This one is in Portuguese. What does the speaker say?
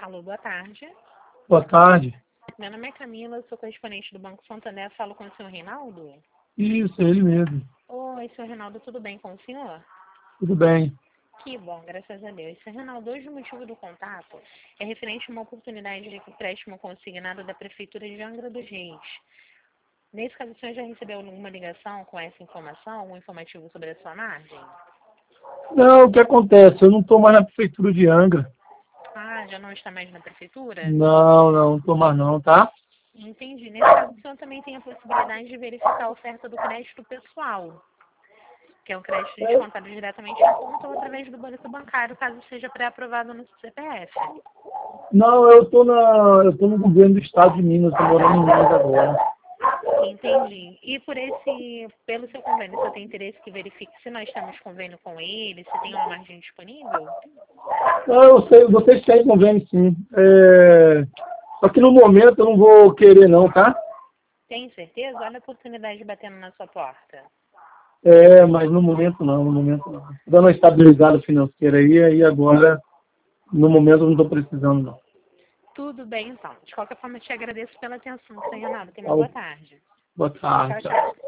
Alô, boa tarde. Boa tarde. Meu nome é Camila, sou correspondente do Banco Santander, falo com o senhor Reinaldo? Isso, é ele mesmo. Oi, senhor Reinaldo, tudo bem com o senhor? Tudo bem. Que bom, graças a Deus. Senhor Reinaldo, hoje o motivo do contato é referente a uma oportunidade de empréstimo consignado da Prefeitura de Angra dos Reis. Nesse caso, o senhor já recebeu alguma ligação com essa informação, algum informativo sobre a sua margem? Não, o que acontece? Eu não estou mais na prefeitura de Angra. Ah, já não está mais na Prefeitura? Não estou mais não, tá? Entendi. Nesse caso, o senhor também tem a possibilidade de verificar a oferta do crédito pessoal, que é um crédito descontado diretamente em conta ou através do boleto bancário, caso seja pré-aprovado no CPF. Não, eu tô no governo do estado de Minas, estou morando em Minas agora. Entendi. E pelo seu convênio, você tem interesse que verifique se nós temos convênio com ele, se tem uma margem disponível? Não, eu sei, vocês têm convênio sim. Só que no momento eu não vou querer não, tá? Tem certeza? Olha a oportunidade batendo na sua porta. Mas no momento não, no momento não. Dando uma estabilizada financeira aí agora, no momento eu não estou precisando não. Tudo bem, então. De qualquer forma, eu te agradeço pela atenção, senhor Renato. Tenha uma Tá? boa tarde. Boa tarde. Tchau, tchau.